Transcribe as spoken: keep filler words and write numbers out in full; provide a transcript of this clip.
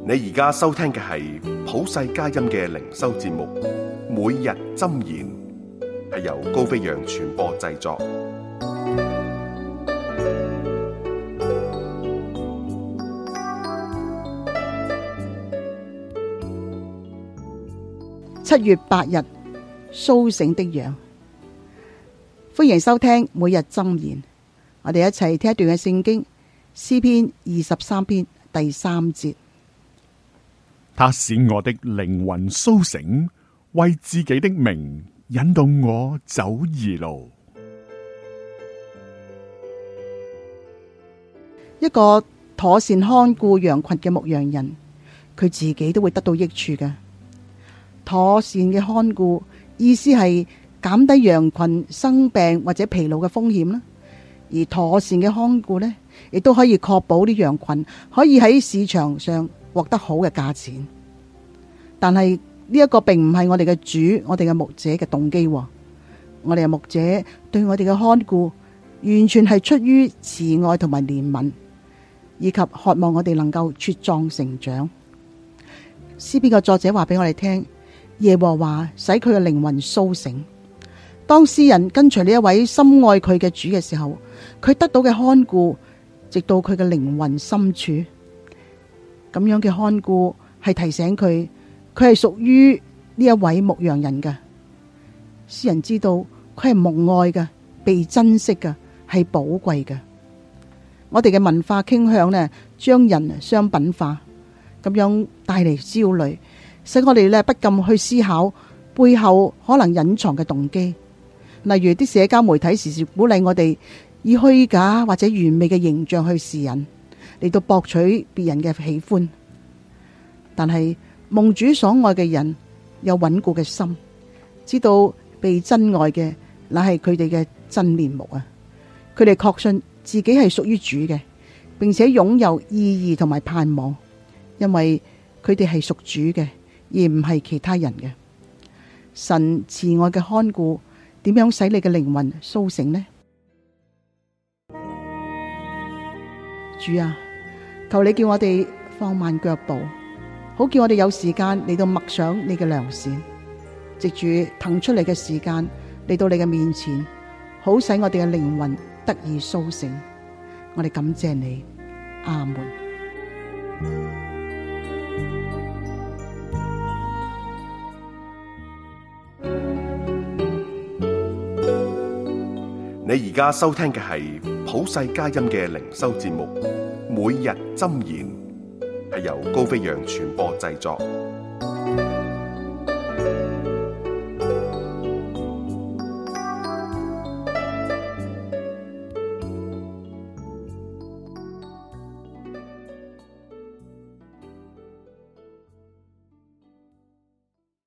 你而家收聽嘅係普世佳音嘅靈修節目，每日箴言，係由高飛揚傳播製作。 七月八日，蘇醒的羊。歡迎收聽每日箴言。我哋一齊聽一段嘅聖經，詩篇二十三篇第三節。 他使我的靈魂蘇醒，為自己的名引導我走義路。 一個妥善看顧羊群嘅牧羊人，佢自己都會得到益處嘅。妥善嘅看顧意思係減低羊群生病或者疲勞嘅風險啦，而妥善嘅看顧呢，亦都可以確保啲羊群可以喺市場上獲得好嘅價錢。但係呢一個並唔係我哋嘅主，我哋嘅牧者嘅動機。我哋嘅牧者對我哋嘅看顧，完全係出於慈愛同埋憐憫，以及渴望我哋能夠茁壯成長。詩篇嘅作者話俾我哋聽，耶和華使佢嘅靈魂蘇醒。當詩人跟隨呢一位深愛佢嘅主嘅時候，佢得到嘅看顧，直到佢嘅靈魂深處。咁樣嘅看顧係提醒佢，佢係屬於呢一位牧羊人嘅。詩人知道佢係蒙愛嘅，被珍惜嘅，係寶貴嘅。我哋嘅文化傾向呢，將人商品化，咁樣帶嚟焦慮，使我哋呢不禁去思考背後可能隱藏嘅動機。例如啲社交媒體時時鼓勵我哋以虛假或者完美嘅形象去示人，嚟到博取別人嘅喜歡。但係蒙主所愛嘅人有穩固嘅心，知道被真愛嘅乃係佢哋嘅真面目啊！佢哋確信自己係屬於主嘅，並且擁有意義同埋盼望，因為佢哋係屬主嘅，而唔係其他人嘅。神慈愛嘅看顧，點樣使你嘅靈魂蘇醒呢？主啊，求你叫我哋放慢腳步，好叫我哋有時間嚟到默想你嘅良善，藉住騰出嚟嘅時間嚟到你嘅面前，好使我哋嘅靈魂得以蘇醒。我哋感謝你，阿門。 你而家收聽嘅係普世佳音嘅靈修節目，每日箴言，係由高飛揚傳播製作。